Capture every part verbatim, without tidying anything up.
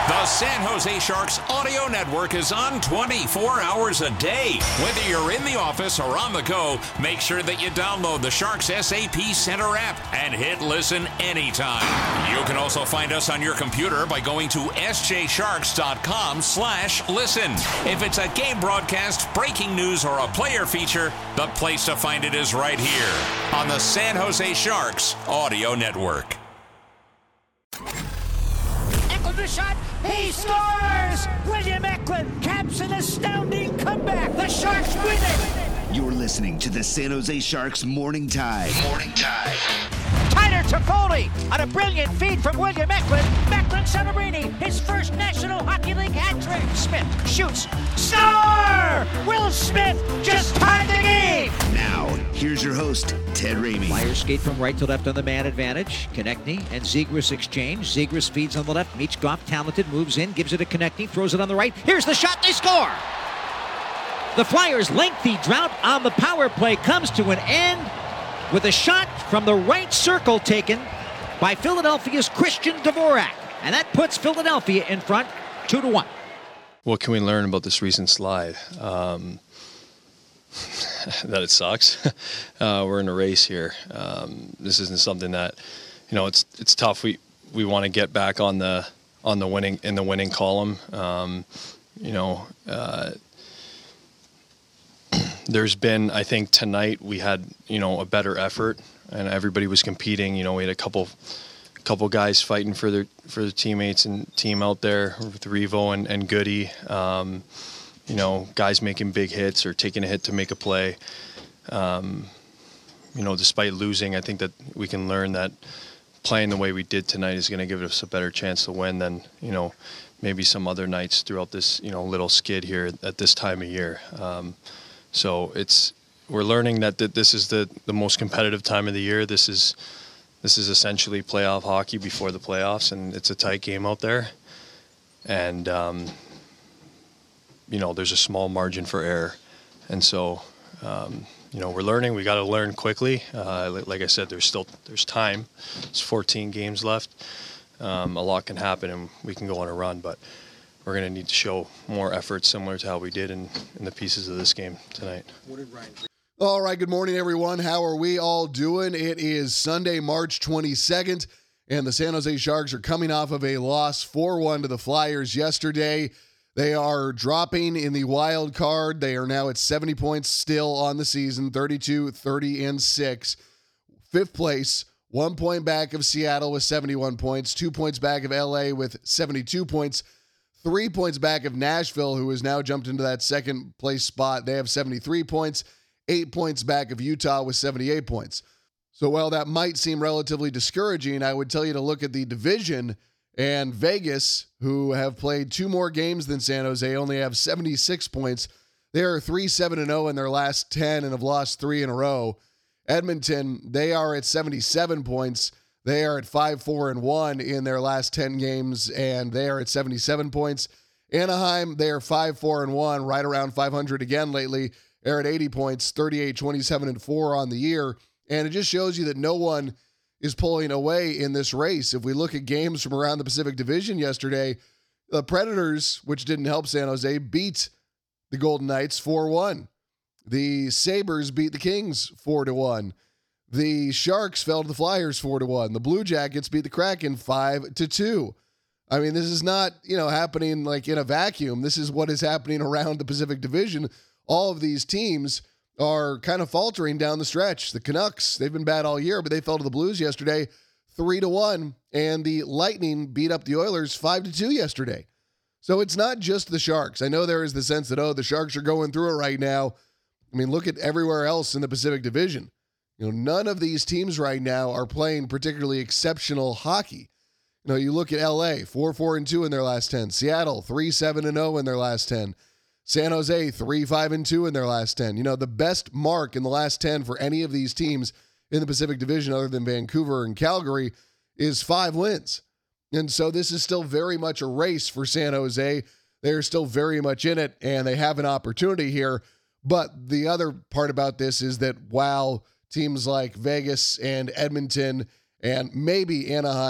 The San Jose Sharks audio network is on twenty-four hours a day. Whether you're in the office or on the go, make sure that you download the Sharks S A P Center app and hit listen anytime. You can also find us on your computer by going to s j sharks dot com slash listen. If it's a game broadcast, breaking news, or a player feature, the place to find it is right here on the San Jose Sharks audio network. The shot, he scores! William Eklund caps an astounding comeback. The Sharks win it! You're listening to the San Jose Sharks Morning Tide. Morning Tide. Tyler Toffoli on a brilliant feed from William Eklund. Macklin Celebrini, his first National Hockey League hat trick. Smith shoots. Star! Will Smith just tied the game! Now, here's your host, Ted Ramey. Flyers skate from right to left on the man advantage. Konechny and Zegras exchange. Zegras feeds on the left. Michkov, talented, moves in, gives it to Konechny, throws it on the right. Here's the shot, they score! The Flyers' lengthy drought on the power play comes to an end with a shot from the right circle taken by Philadelphia's Christian Dvorak. And that puts Philadelphia in front two to one. What can we learn about this recent slide? Um, that it sucks. uh, we're in a race here. Um, this isn't something that, you know, it's it's tough. We we want to get back on the on the winning in the winning column. Um, you know, uh, there's been, I think tonight we had, you know, a better effort and everybody was competing. You know, we had a couple couple guys fighting for their for their teammates and team out there with Revo and, and Goody. Um, you know, guys making big hits or taking a hit to make a play. Um, you know, despite losing, I think that we can learn that playing the way we did tonight is going to give us a better chance to win than, you know, maybe some other nights throughout this, you know, little skid here at this time of year. Um, so it's, we're learning that th- this is the, the most competitive time of the year. This is, this is essentially playoff hockey before the playoffs, and it's a tight game out there. And, um, you know, there's a small margin for error. And so, um, you know, we're learning. We got to learn quickly. Uh, like I said, there's still there's time. There's fourteen games left. Um, a lot can happen, and we can go on a run. But we're going to need to show more effort, similar to how we did in, in the pieces of this game tonight. What did Ryan? All right, good morning, everyone. How are we all doing? It is Sunday, March twenty-second, and the San Jose Sharks are coming off of a loss four one to the Flyers yesterday. They are dropping in the wild card. They are now at seventy points still on the season, thirty-two, thirty, and six. Fifth place, one point back of Seattle with seventy-one points, two points back of L A with seventy-two points, three points back of Nashville, who has now jumped into that second place spot. They have seventy-three points, eight points back of Utah with seventy-eight points. So while that might seem relatively discouraging, I would tell you to look at the division. And Vegas, who have played two more games than San Jose, only have seventy-six points. They are three seven and oh in their last ten and have lost three in a row. Edmonton, they are at seventy-seven points. They are at five four and one in their last ten games, and they are at seventy-seven points. Anaheim, they are five four and one, right around five hundred again lately. They're at eighty points, thirty-eight twenty-seven and four on the year. And it just shows you that no one is pulling away in this race. If we look at games from around the Pacific Division yesterday, the Predators, which didn't help San Jose, beat the Golden Knights four one. The Sabres beat the Kings four to one. The Sharks fell to the Flyers four to one. The Blue Jackets beat the Kraken five to two. I mean, this is not, you know, happening like in a vacuum. This is what is happening around the Pacific Division. All of these teams are kind of faltering down the stretch. The Canucks, they've been bad all year, but they fell to the Blues yesterday three to one, and the Lightning beat up the Oilers five to two yesterday. So it's not just the Sharks. I know there is the sense that, oh, the Sharks are going through it right now. I mean, look at everywhere else in the Pacific Division. You know, none of these teams right now are playing particularly exceptional hockey. You know, you look at L A, four four and two in their last ten. Seattle, three seven and oh in their last ten. San Jose, three five and two in their last ten. You know, the best mark in the last ten for any of these teams in the Pacific Division other than Vancouver and Calgary is five wins. And so this is still very much a race for San Jose. They're still very much in it, and they have an opportunity here. But the other part about this is that while teams like Vegas and Edmonton and maybe Anaheim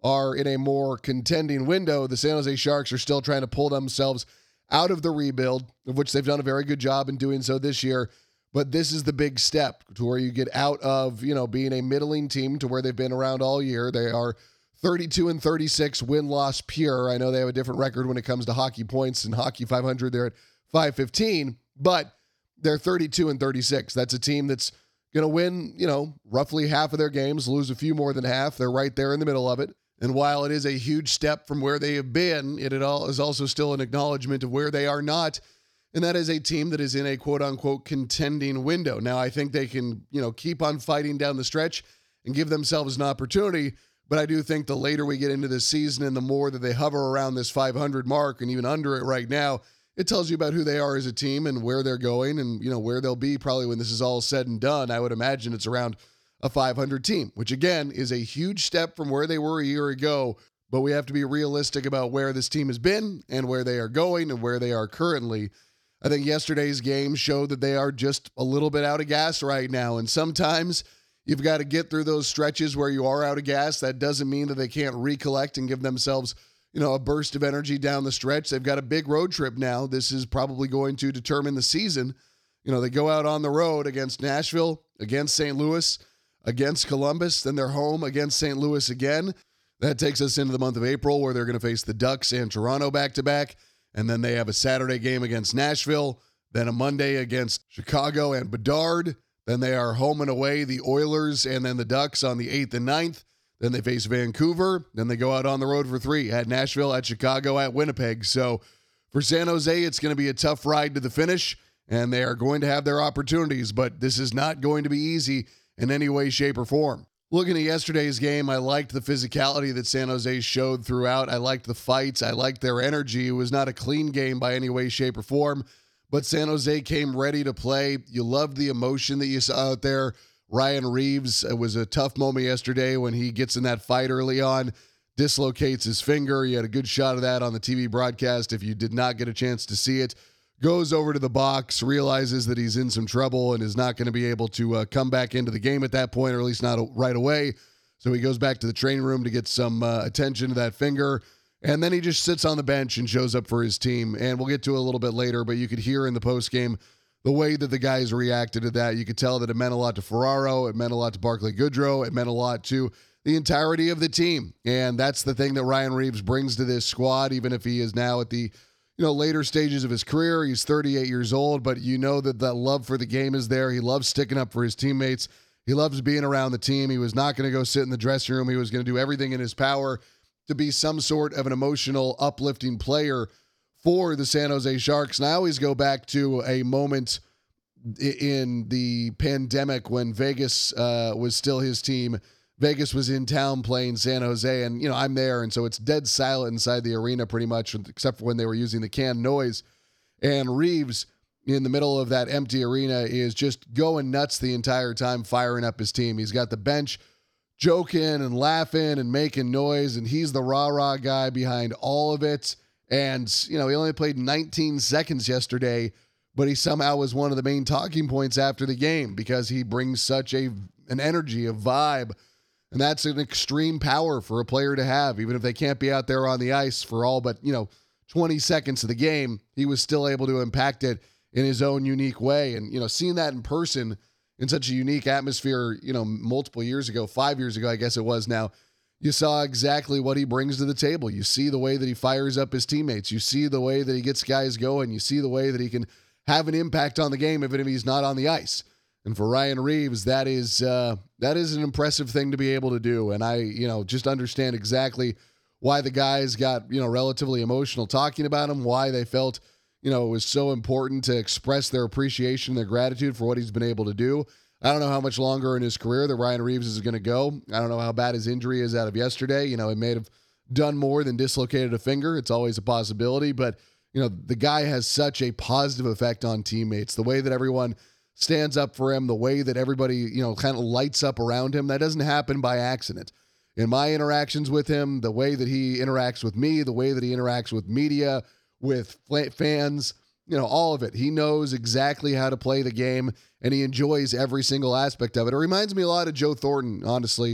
are in a more contending window. The San Jose Sharks are still trying to pull themselves out of the rebuild, of which they've done a very good job in doing so this year. But this is the big step to where you get out of, you know, being a middling team to where they've been around all year. They are thirty-two and thirty-six win-loss pure. I know they have a different record when it comes to hockey points and Hockey five hundred. They're at five fifteen, but they're thirty-two and thirty-six. That's a team that's going to win, you know, roughly half of their games, lose a few more than half. They're right there in the middle of it. And while it is a huge step from where they have been, it is also still an acknowledgement of where they are not. And that is a team that is in a quote-unquote contending window. Now, I think they can, you know, keep on fighting down the stretch and give themselves an opportunity. But I do think the later we get into this season and the more that they hover around this five hundred mark and even under it right now, it tells you about who they are as a team and where they're going and, you know, where they'll be probably when this is all said and done. I would imagine it's around a five hundred team, which again is a huge step from where they were a year ago. But we have to be realistic about where this team has been and where they are going and where they are currently. I think yesterday's game showed that they are just a little bit out of gas right now. And sometimes you've got to get through those stretches where you are out of gas. That doesn't mean that they can't recollect and give themselves, you know, a burst of energy down the stretch. They've got a big road trip now. This is probably going to determine the season. You know, they go out on the road against Nashville, against Saint Louis, against Columbus, then they're home against Saint Louis again. That takes us into the month of April where they're going to face the Ducks and Toronto back-to-back. And then they have a Saturday game against Nashville, then a Monday against Chicago and Bedard. Then they are home and away, the Oilers and then the Ducks on the eighth and ninth. Then they face Vancouver. Then they go out on the road for three at Nashville, at Chicago, at Winnipeg. So for San Jose, it's going to be a tough ride to the finish, and they are going to have their opportunities, but this is not going to be easy in any way, shape, or form. Looking at yesterday's game, I liked the physicality that San Jose showed throughout. I liked the fights. I liked their energy. It was not a clean game by any way, shape, or form, but San Jose came ready to play. You loved the emotion that you saw out there. Ryan Reeves, it was a tough moment yesterday when he gets in that fight early on, dislocates his finger. You had a good shot of that on the T V broadcast if you did not get a chance to see it. Goes over to the box, realizes that he's in some trouble and is not going to be able to uh, come back into the game at that point, or at least not right away. So he goes back to the training room to get some uh, attention to that finger. And then he just sits on the bench and shows up for his team. And we'll get to it a little bit later, but you could hear in the postgame the way that the guys reacted to that. You could tell that it meant a lot to Ferraro. It meant a lot to Barclay Goodrow. It meant a lot to the entirety of the team. And that's the thing that Ryan Reeves brings to this squad, even if he is now at the you know, later stages of his career. He's thirty-eight years old, but you know that that love for the game is there. He loves sticking up for his teammates. He loves being around the team. He was not going to go sit in the dressing room. He was going to do everything in his power to be some sort of an emotional, uplifting player for the San Jose Sharks. And I always go back to a moment in the pandemic when Vegas uh, was still his team. Vegas was in town playing San Jose, and, you know, I'm there, and so it's dead silent inside the arena pretty much, except for when they were using the canned noise. And Reeves, in the middle of that empty arena, is just going nuts the entire time, firing up his team. He's got the bench joking and laughing and making noise, and he's the rah-rah guy behind all of it. And, you know, he only played nineteen seconds yesterday, but he somehow was one of the main talking points after the game because he brings such a an energy, a vibe. And that's an extreme power for a player to have. Even if they can't be out there on the ice for all but, you know, twenty seconds of the game, he was still able to impact it in his own unique way. And, you know, seeing that in person in such a unique atmosphere, you know, multiple years ago, five years ago, I guess it was now, you saw exactly what he brings to the table. You see the way that he fires up his teammates. You see the way that he gets guys going. You see the way that he can have an impact on the game even if he's not on the ice. And for Ryan Reeves, that is uh, that is an impressive thing to be able to do. And I, you know, just understand exactly why the guys got, you know, relatively emotional talking about him, why they felt, you know, it was so important to express their appreciation, their gratitude for what he's been able to do. I don't know how much longer in his career that Ryan Reeves is going to go. I don't know how bad his injury is out of yesterday. You know, he may have done more than dislocated a finger. It's always a possibility. But, you know, the guy has such a positive effect on teammates. The way that everyone stands up for him, the way that everybody, you know, kind of lights up around him, that doesn't happen by accident. In my interactions with him, the way that he interacts with me, the way that he interacts with media, with fans, you know, all of it. He knows exactly how to play the game, and he enjoys every single aspect of it. It reminds me a lot of Joe Thornton, honestly.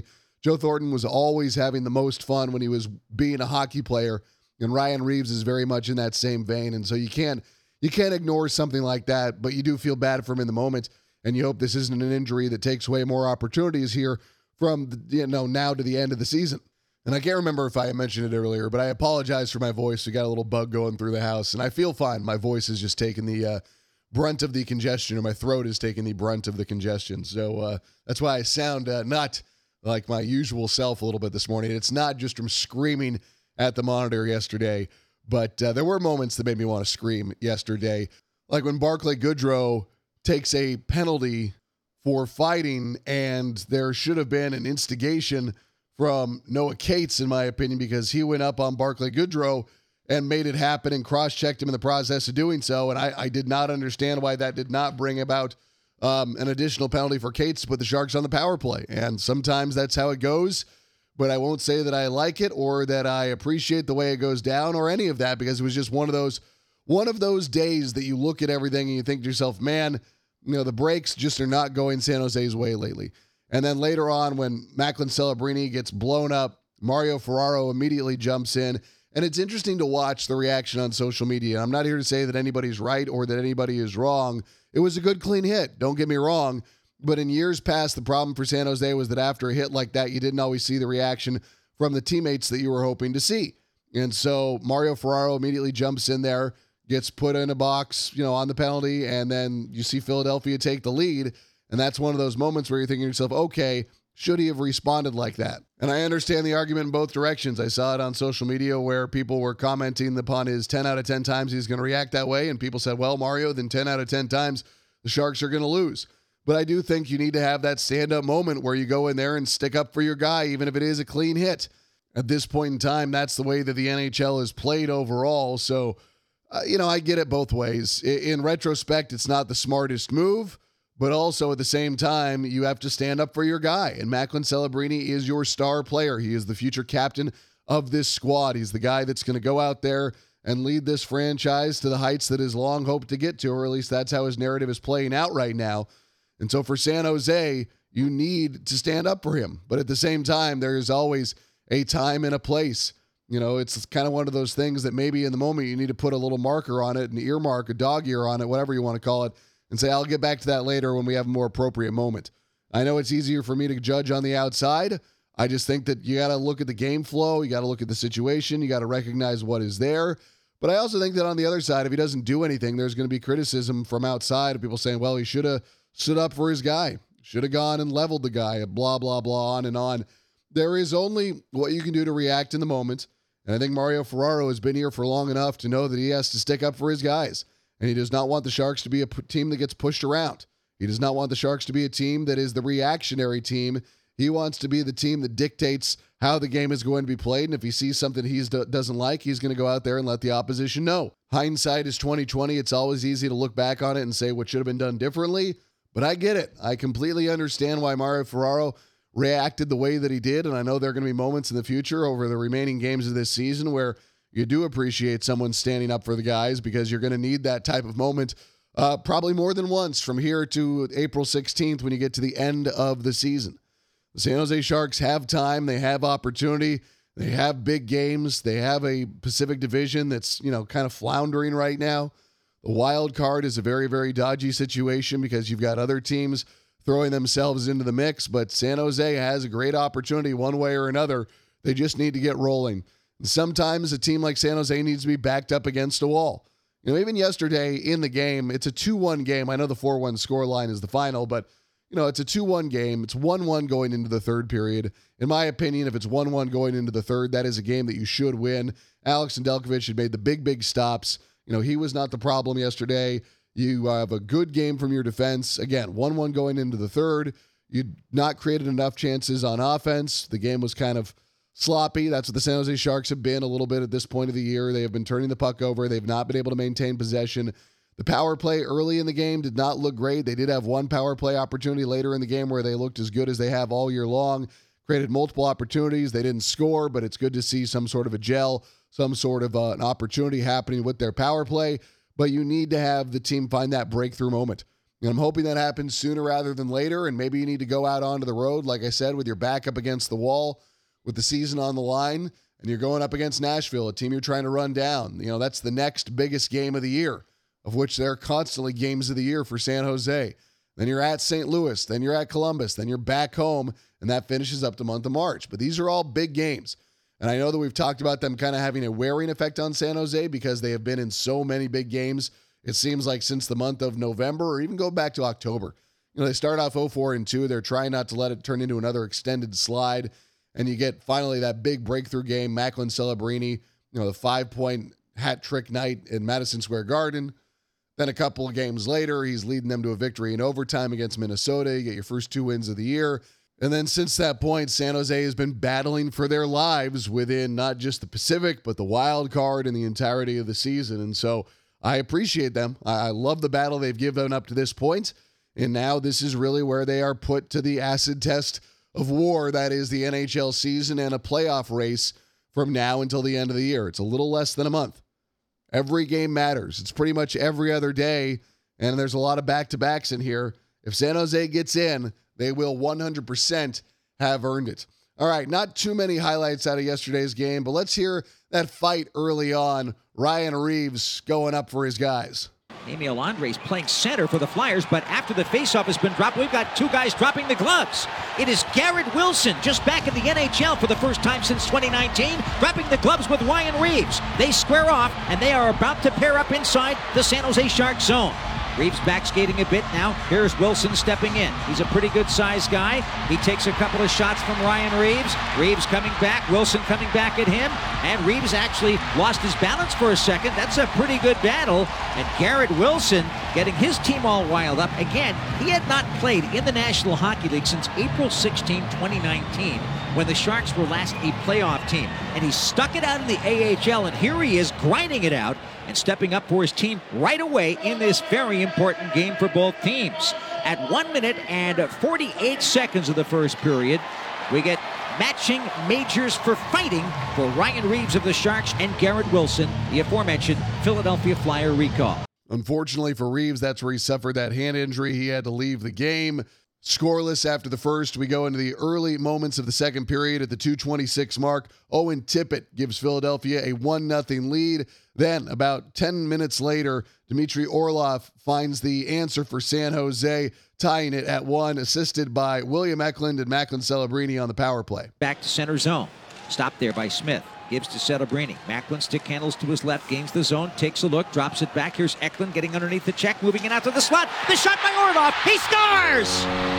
Joe Thornton was always having the most fun when he was being a hockey player, and Ryan Reeves is very much in that same vein. And so you can't you can't ignore something like that, but you do feel bad for him in the moment, and you hope this isn't an injury that takes away more opportunities here from the, you know now to the end of the season. And I can't remember if I mentioned it earlier, but I apologize for my voice. We got a little bug going through the house, and I feel fine. My voice is just taking the uh, brunt of the congestion, or my throat is taking the brunt of the congestion. So uh, that's why I sound uh, not like my usual self a little bit this morning. It's not just from screaming at the monitor yesterday, but uh, there were moments that made me want to scream yesterday. Like when Barclay Goodrow takes a penalty for fighting, and there should have been an instigation from Noah Cates, in my opinion, because he went up on Barclay Goodrow and made it happen and cross-checked him in the process of doing so. And I, I did not understand why that did not bring about um, an additional penalty for Cates to put the Sharks on the power play. And sometimes that's how it goes, but I won't say that I like it or that I appreciate the way it goes down or any of that, because it was just one of those one of those days that you look at everything and you think to yourself, man, you know, the breaks just are not going San Jose's way lately. And then later on, when Macklin Celebrini gets blown up, Mario Ferraro immediately jumps in. And it's interesting to watch the reaction on social media. I'm not here to say that anybody's right or that anybody is wrong. It was a good, clean hit. Don't get me wrong. But in years past, the problem for San Jose was that after a hit like that, you didn't always see the reaction from the teammates that you were hoping to see. And so Mario Ferraro immediately jumps in there, gets put in a box, you know, on the penalty, and then you see Philadelphia take the lead. And that's one of those moments where you're thinking to yourself, okay, should he have responded like that? And I understand the argument in both directions. I saw it on social media where people were commenting upon his ten out of ten times he's going to react that way. And people said, well, Mario, then ten out of ten times the Sharks are going to lose. But I do think you need to have that stand-up moment where you go in there and stick up for your guy, even if it is a clean hit. At this point in time, that's the way that the N H L is played overall. So, uh, you know, I get it both ways. In, in retrospect, it's not the smartest move. But also at the same time, you have to stand up for your guy. And Macklin Celebrini is your star player. He is the future captain of this squad. He's the guy that's going to go out there and lead this franchise to the heights that he's long hoped to get to, or at least that's how his narrative is playing out right now. And so for San Jose, you need to stand up for him. But at the same time, there is always a time and a place. You know, it's kind of one of those things that maybe in the moment you need to put a little marker on it, an earmark, a dog ear on it, whatever you want to call it, and say, I'll get back to that later when we have a more appropriate moment. I know it's easier for me to judge on the outside. I just think that you got to look at the game flow. You got to look at the situation. You got to recognize what is there. But I also think that on the other side, if he doesn't do anything, there's going to be criticism from outside of people saying, well, he should have stood up for his guy. Should have gone and leveled the guy, blah, blah, blah, on and on. There is only what you can do to react in the moment. And I think Mario Ferraro has been here for long enough to know that he has to stick up for his guys. And he does not want the Sharks to be a p- team that gets pushed around. He does not want the Sharks to be a team that is the reactionary team. He wants to be the team that dictates how the game is going to be played. And if he sees something he do- doesn't like, he's going to go out there and let the opposition know. Hindsight is twenty twenty. It's always easy to look back on it and say what should have been done differently. But I get it. I completely understand why Mario Ferraro reacted the way that he did. And I know there are going to be moments in the future over the remaining games of this season where you do appreciate someone standing up for the guys, because you're going to need that type of moment uh, probably more than once from here to April sixteenth when you get to the end of the season. The San Jose Sharks have time. They have opportunity. They have big games. They have a Pacific Division that's, you know, kind of floundering right now. The wild card is a very, very dodgy situation because you've got other teams throwing themselves into the mix, but San Jose has a great opportunity one way or another. They just need to get rolling. Sometimes a team like San Jose needs to be backed up against a wall. You know, even yesterday in the game, it's a two one game. I know the four one scoreline is the final, but, you know, it's a two one game. It's one one going into the third period. In my opinion, if it's one one going into the third, that is a game that you should win. Alex Nedeljkovic had made the big, big stops. You know, he was not the problem yesterday. You have a good game from your defense. Again, one one going into the third. You'd not created enough chances on offense. The game was kind of sloppy. That's what the San Jose Sharks have been a little bit at this point of the year. They have been turning the puck over. They've not been able to maintain possession. The power play early in the game did not look great. They did have one power play opportunity later in the game where they looked as good as they have all year long, created multiple opportunities. They didn't score, but it's good to see some sort of a gel, some sort of uh, an opportunity happening with their power play. But you need to have the team find that breakthrough moment. And I'm hoping that happens sooner rather than later, and maybe you need to go out onto the road, like I said, with your back up against the wall, with the season on the line, and you're going up against Nashville, a team you're trying to run down. You know, that's the next biggest game of the year, of which there are constantly games of the year for San Jose. Then you're at Saint Louis, then you're at Columbus, then you're back home, and that finishes up the month of March. But these are all big games. And I know that we've talked about them kind of having a wearing effect on San Jose because they have been in so many big games. It seems like since the month of November, or even go back to October. You know, they start off oh four and two. They're trying not to let it turn into another extended slide. And you get finally that big breakthrough game, Macklin Celebrini, you know, the five-point hat trick night in Madison Square Garden. Then a couple of games later, he's leading them to a victory in overtime against Minnesota. You get your first two wins of the year. And then since that point, San Jose has been battling for their lives within not just the Pacific, but the wild card in the entirety of the season. And so I appreciate them. I love the battle they've given up to this point. And now this is really where they are put to the acid test of war. That is the N H L season and a playoff race from now until the end of the year. It's a little less than a month. Every game matters. It's pretty much every other day. And there's a lot of back-to-backs in here. If San Jose gets in, they will one hundred percent have earned it. All right, not too many highlights out of yesterday's game, but let's hear that fight early on. Ryan Reaves going up for his guys. Emil Andres playing center for the Flyers, but after the faceoff has been dropped, we've got two guys dropping the gloves. It is Garrett Wilson, just back in the N H L for the first time since twenty nineteen, dropping the gloves with Ryan Reaves. They square off, and they are about to pair up inside the San Jose Sharks zone. Reaves back skating a bit now. Here's Wilson stepping in. He's a pretty good-sized guy. He takes a couple of shots from Ryan Reaves. Reaves coming back. Wilson coming back at him. And Reaves actually lost his balance for a second. That's a pretty good battle. And Garrett Wilson getting his team all riled up. Again, he had not played in the National Hockey League since April sixteenth, twenty nineteen, when the Sharks were last a playoff team. And he stuck it out in the A H L, and here he is grinding it out and stepping up for his team right away in this very important game for both teams. At one minute and forty-eight seconds of the first period, we get matching majors for fighting for Ryan Reaves of the Sharks and Garrett Wilson, the aforementioned Philadelphia Flyer recall. Unfortunately for Reaves, that's where he suffered that hand injury. He had to leave the game. Scoreless after the first, we go into the early moments of the second period at the two twenty-six mark. Owen Tippett gives Philadelphia a one nothing lead. Then, about ten minutes later, Dmitry Orlov finds the answer for San Jose, tying it at one, assisted by William Eklund and Macklin Celebrini on the power play. Back to center zone. Stopped there by Smith. Gives to Celebrini. Macklin stick handles to his left, gains the zone, takes a look, drops it back. Here's Eklund getting underneath the check, moving it out to the slot. The shot by Orlov. He scores!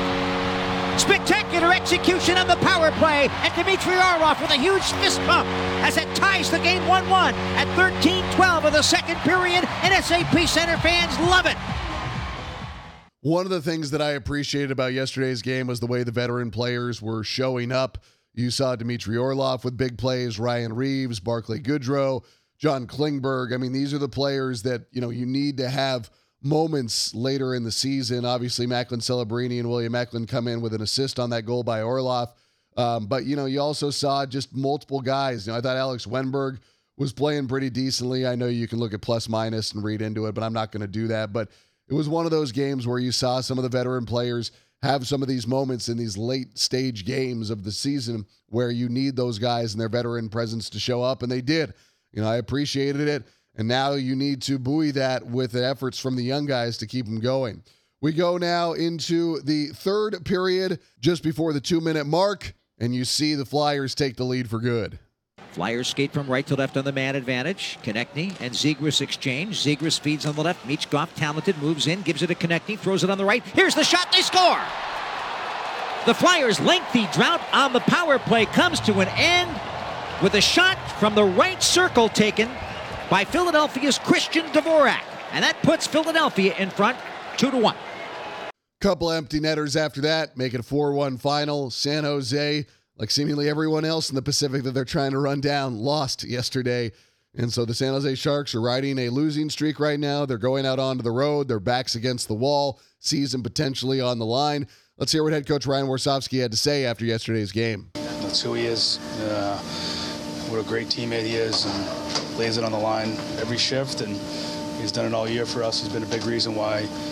Spectacular execution on the power play, and Dmitry Orlov with a huge fist pump as it ties the game one one at thirteen twelve of the second period, and S A P Center fans love it. One of the things that I appreciated about yesterday's game was the way the veteran players were showing up. You saw Dmitry Orlov with big plays, Ryan Reaves, Barclay Goodrow, John Klingberg. I mean, these are the players that, you know, you need to have moments later in the season. Obviously, Macklin Celebrini and William Eklund come in with an assist on that goal by Orlov. Um, but, you know, you also saw just multiple guys. You know, I thought Alex Wenberg was playing pretty decently. I know you can look at plus minus and read into it, but I'm not going to do that. But it was one of those games where you saw some of the veteran players have some of these moments in these late stage games of the season where you need those guys and their veteran presence to show up, and they did. You know, I appreciated it, and now you need to buoy that with the efforts from the young guys to keep them going. We go now into the third period, just before the two-minute mark, and you see the Flyers take the lead for good. Flyers skate from right to left on the man advantage. Konechny and Zegras exchange. Zegras feeds on the left. Michkov, talented, moves in, gives it to Konechny, throws it on the right. Here's the shot, they score! The Flyers' lengthy drought on the power play comes to an end with a shot from the right circle taken by Philadelphia's Christian Dvorak. And that puts Philadelphia in front, two to one. Couple empty netters after that, make it a four one final. San Jose, like seemingly everyone else in the Pacific that they're trying to run down, lost yesterday. And so the San Jose Sharks are riding a losing streak right now. They're going out onto the road. Their backs against the wall. Season potentially on the line. Let's hear what head coach Ryan Warsofsky had to say after yesterday's game. That's who he is. Uh, what a great teammate he is, and lays it on the line every shift. And he's done it all year for us. He's been a big reason why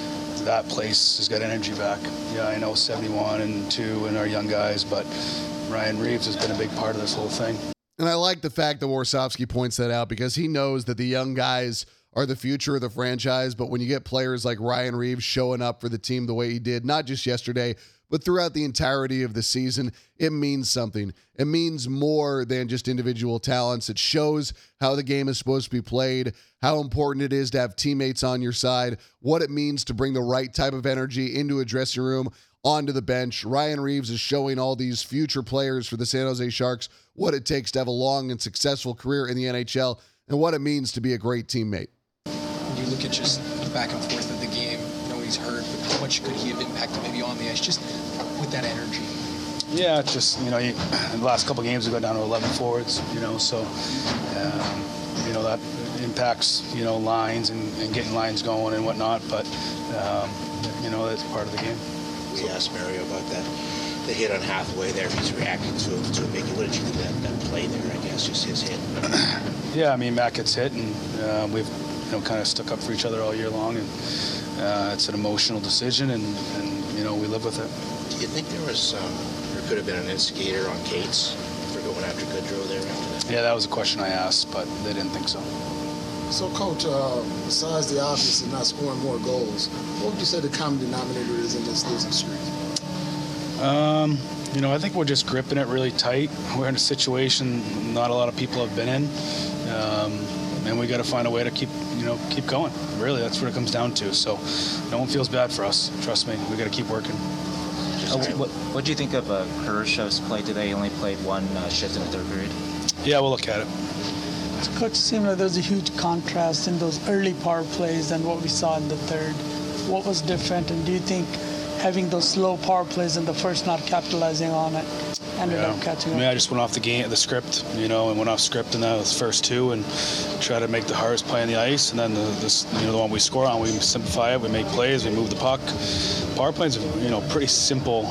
that place has got energy back. Yeah, I know seventy-one and two and our young guys, but Ryan Reeves has been a big part of this whole thing. And I like the fact that Warsofsky points that out because he knows that the young guys are the future of the franchise. But when you get players like Ryan Reeves showing up for the team the way he did, not just yesterday, but throughout the entirety of the season, it means something. It means more than just individual talents. It shows how the game is supposed to be played, how important it is to have teammates on your side, what it means to bring the right type of energy into a dressing room, onto the bench. Ryan Reeves is showing all these future players for the San Jose Sharks what it takes to have a long and successful career in the N H L and what it means to be a great teammate. When you look at just the back and forth of the game, you know he's hurt, but how much could he have impacted maybe on the ice just with that energy? Yeah, it's just, you know, you, in the last couple of games we got down to eleven forwards, you know, so, um, you know, that impacts, you know, lines and, and getting lines going and whatnot, but, um, you know, that's part of the game. We asked Mario about that, the hit on Hathaway there. He's reacting to it. To it. What did you think of that, that play there, I guess, just his hit? Yeah, I mean, Matt gets hit, and uh, we've, you know, kind of stuck up for each other all year long, and uh, it's an emotional decision, and, and, you know, we live with it. Do you think there was, um, there could have been an instigator on Cates for going after Goodrow there after that? Yeah, that was a question I asked, but they didn't think so. So, Coach, uh, besides the obvious of not scoring more goals, what would you say the common denominator is in this losing streak? Um, you know, I think we're just gripping it really tight. We're in a situation not a lot of people have been in, um, and we got to find a way to keep, you know, keep going. Really, that's what it comes down to. So, no one feels bad for us. Trust me, we got to keep working. Uh, what what do you think of uh, Kurashev's play today? He only played one uh, shift in the third period. Yeah, we'll look at it. Coach, it seemed like there's a huge contrast in those early power plays and what we saw in the third. What was different, and do you think having those slow power plays in the first, not capitalizing on it, ended yeah. up catching up? I mean, I just went off the game, the script, you know, and went off script in those first two, and try to make the hardest play on the ice, and then the this, you know, the one we score on, we simplify it, we make plays, we move the puck. Power plays, you know, pretty simple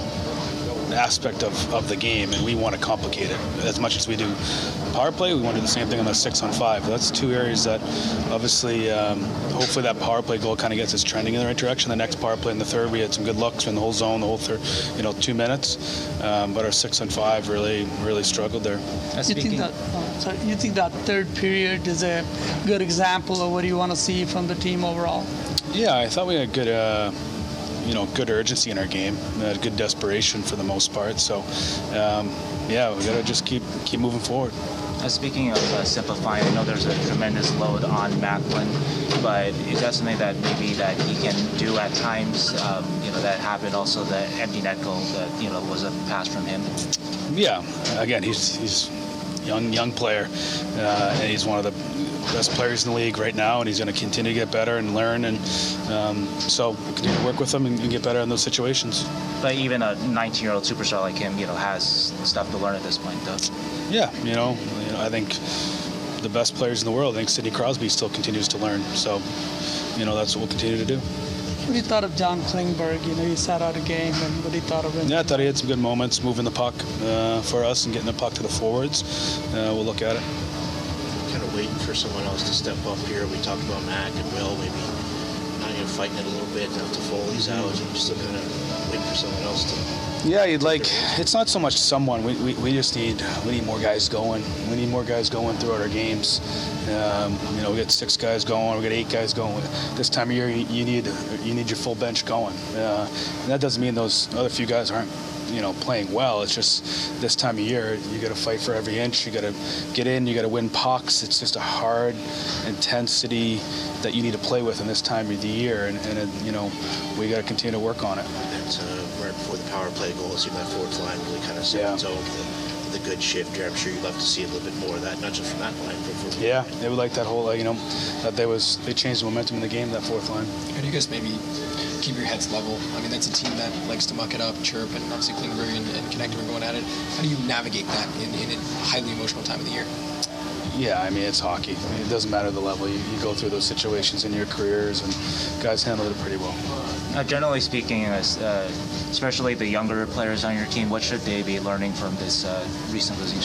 aspect of, of the game, and we want to complicate it as much as we do power play. We want to do the same thing on the six on five. That's two areas that obviously um, hopefully that power play goal kind of gets us trending in the right direction. The next power play in the third, we had some good looks in the whole zone, the whole third, you know, two minutes, um, but our six on five really really struggled there. You think that oh, sorry, you think that third period is a good example of what you want to see from the team overall? Yeah, I thought we had good uh, you know, good urgency in our game, uh, good desperation for the most part. So, um, yeah, we got to just keep keep moving forward. Uh, speaking of uh, simplifying, I know there's a tremendous load on Macklin, but is that something that maybe that he can do at times? Um, you know, that happened also, the empty net goal that, you know, was a pass from him. Yeah, again, he's he's young young player, uh, and he's one of the best players in the league right now, and he's going to continue to get better and learn, and um, so we'll continue to work with him and, and get better in those situations. But even a nineteen-year-old superstar like him, you know, has stuff to learn at this point, though. Yeah, you know, you know, I think the best players in the world, I think Sidney Crosby still continues to learn, so, you know, that's what we'll continue to do. What do you thought of John Klingberg? You know, he sat out a game, and what do you thought of him? Yeah, I thought he had some good moments moving the puck uh, for us and getting the puck to the forwards. Uh, we'll look at it. Kind of waiting for someone else to step up here. We talked about Mac and Will, maybe not even fighting it a little bit. Now Toffoli's out, and just looking at waiting for someone else to. Yeah, you'd like. It's not so much someone. We, we, we just need we need more guys going. We need more guys going throughout our games. Um, you know, we got six guys going. We got eight guys going. This time of year, you, you need you need your full bench going. Uh, and that doesn't mean those other few guys aren't, you know, playing well. It's just this time of year, you got to fight for every inch. You got to get in. You got to win pucks. It's just a hard intensity that you need to play with in this time of the year, and, and it, you know, we got to continue to work on it. That's uh, right before the power play goal. It seemed that forward line really kind of set yeah. its own with the, the good shift here. I'm sure you'd love to see a little bit more of that, not just from that line, but from yeah, they would like that whole, uh, you know, that they was they changed the momentum in the game, that fourth line. How do you guys maybe keep your heads level? I mean, that's a team that likes to muck it up, chirp, and obviously Klingberg and, and Connector are going at it. How do you navigate that in, in a highly emotional time of the year? Yeah, I mean, it's hockey. I mean, it doesn't matter the level. You, you go through those situations in your careers, and guys handle it pretty well. Uh, generally speaking, uh, especially the younger players on your team, what should they be learning from this uh, recent losing streak?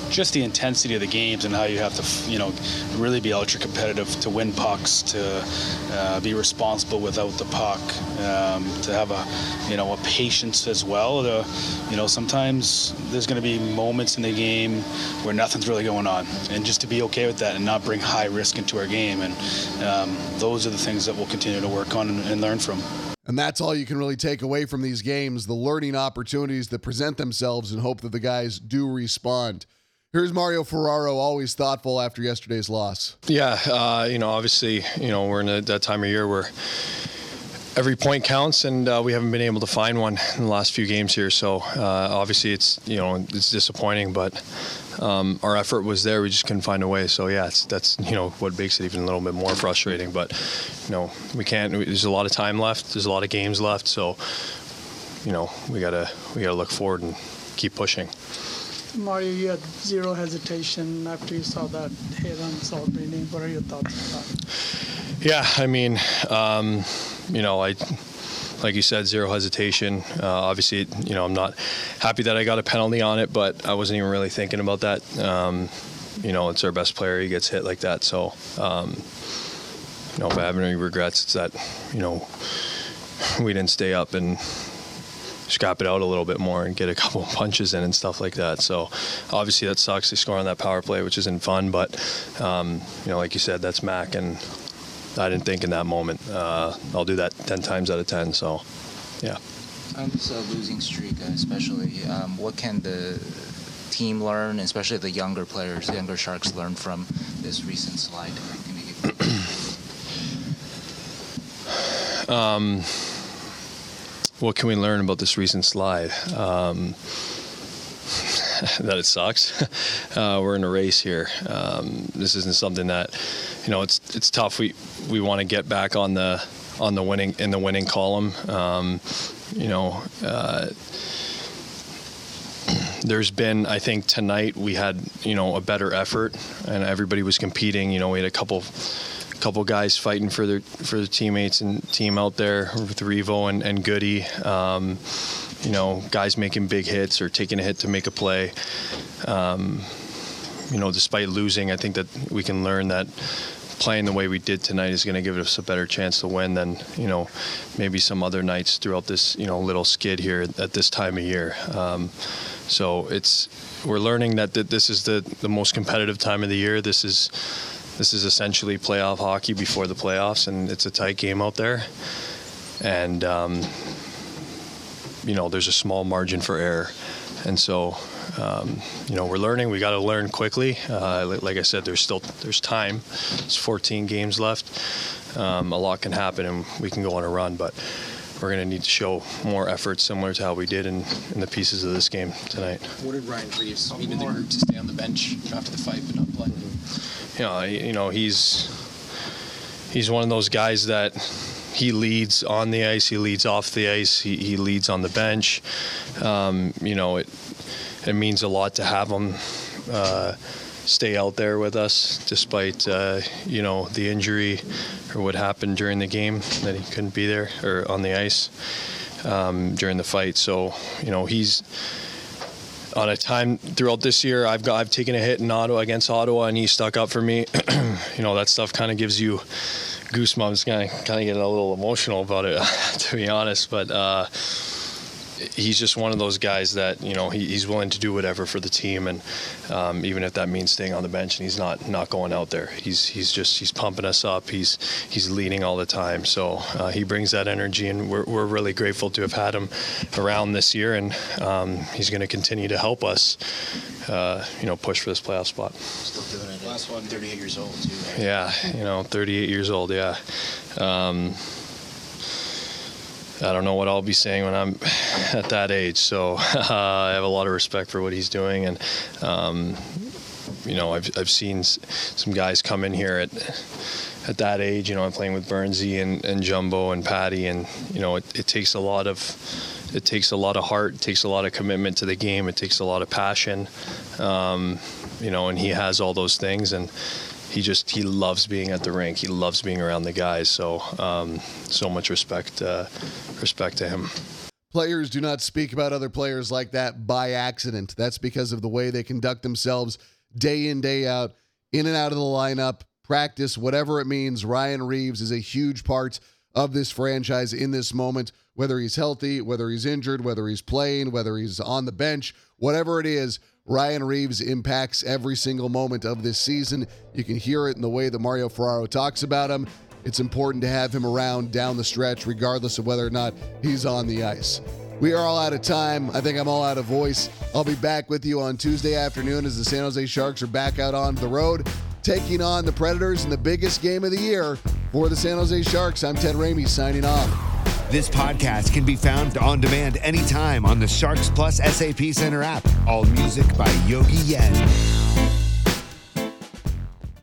just the intensity of the games and how you have to, you know, really be ultra competitive to win pucks, to uh, be responsible without the puck, um, to have a, you know, a patience as well. To, you know, sometimes there's going to be moments in the game where nothing's really going on, and just to be okay with that and not bring high risk into our game. And um, those are the things that we'll continue to work on and, and learn from. And that's all you can really take away from these games, the learning opportunities that present themselves, and hope that the guys do respond. Here's Mario Ferraro, always thoughtful after yesterday's loss. Yeah, uh, you know, obviously, you know, we're in a, that time of year where every point counts, and uh, we haven't been able to find one in the last few games here. So uh, obviously, it's you know it's disappointing, but um, our effort was there. We just couldn't find a way. So yeah, it's, that's you know what makes it even a little bit more frustrating. But you know, we can't. There's a lot of time left. There's a lot of games left. So you know, we gotta we gotta look forward and keep pushing. Mario, you had zero hesitation after you saw that hit on Celebrini. What are your thoughts on that? Yeah, I mean, um, you know, I, like you said, zero hesitation. Uh, obviously, you know, I'm not happy that I got a penalty on it, but I wasn't even really thinking about that. Um, you know, it's our best player. He gets hit like that. So, um, you know, if I have any regrets, it's that, you know, we didn't stay up and scrap it out a little bit more and get a couple of punches in and stuff like that. So obviously that sucks. They score on that power play, which isn't fun, but um, you know, like you said, that's Mac, and I didn't think in that moment. Uh, I'll do that ten times out of ten. So yeah. On this uh, losing streak, uh, especially, um, what can the team learn, especially the younger players, the younger Sharks, learn from this recent slide? um. What can we learn about this recent slide? Um, that it sucks. uh, we're in a race here. Um, this isn't something that, you know, it's it's tough. We we want to get back on the on the winning in the winning column. Um, you know, uh, there's been, I think tonight we had, you know, a better effort, and everybody was competing. You know, we had a couple. couple guys fighting for their for their teammates and team out there with Revo and, and Goody. Um, you know, guys making big hits or taking a hit to make a play. Um, you know, despite losing, I think that we can learn that playing the way we did tonight is going to give us a better chance to win than, you know, maybe some other nights throughout this, you know, little skid here at this time of year. Um, so it's we're learning that, that this is the, the most competitive time of the year. This is This is essentially playoff hockey before the playoffs, and it's a tight game out there. And, um, you know, there's a small margin for error. And so, um, you know, we're learning. We got to learn quickly. Uh, like I said, there's still there's time. There's fourteen games left. Um, a lot can happen, and we can go on a run. But we're going to need to show more effort similar to how we did in, in the pieces of this game tonight. What did Ryan Reeves mean to the group to stay on the bench after the fight but not play? You know, you know, he's he's one of those guys that he leads on the ice, he leads off the ice, he, he leads on the bench. Um, you know, it it means a lot to have him uh, stay out there with us, despite uh, you know the injury or what happened during the game that he couldn't be there or on the ice um, during the fight. So you know he's. On a time throughout this year, I've got I've taken a hit in Ottawa against Ottawa, and he stuck up for me. You know, that stuff kind of gives you goosebumps. Kind of kind of get a little emotional about it, to be honest. But uh, he's just one of those guys that you know he, he's willing to do whatever for the team, and um, even if that means staying on the bench and he's not not going out there, he's he's just he's pumping us up. He's he's leading all the time, so uh, he brings that energy, and we're we're really grateful to have had him around this year, and um, he's going to continue to help us, uh, you know, push for this playoff spot. Still doing it. Last one, thirty-eight years old too. Right? Yeah, you know, thirty-eight years old. Yeah. Um, I don't know what I'll be saying when I'm at that age. So uh, I have a lot of respect for what he's doing, and um, you know, I've I've seen s- some guys come in here at at that age. You know, I'm playing with Burnsy and, and Jumbo and Patty, and you know, it, it takes a lot of it takes a lot of heart, it takes a lot of commitment to the game, it takes a lot of passion. Um, you know, and he has all those things, and he just he loves being at the rink. He loves being around the guys. So um, so much respect uh, respect to him. Players do not speak about other players like that by accident. That's because of the way they conduct themselves day in, day out, in and out of the lineup, practice, whatever it means. Ryan Reaves is a huge part of this franchise in this moment, whether he's healthy, whether he's injured, whether he's playing, whether he's on the bench, whatever it is, Ryan Reaves impacts every single moment of this season. You can hear it in the way that Mario Ferraro talks about him. It's important to have him around down the stretch, regardless of whether or not he's on the ice. We are all out of time. I think I'm all out of voice. I'll be back with you on Tuesday afternoon as the San Jose Sharks are back out on the road, taking on the Predators in the biggest game of the year for the San Jose Sharks. I'm Ted Ramey signing off. This podcast can be found on demand anytime on the Sharks Plus S A P Center app. All music by Yogi Yen.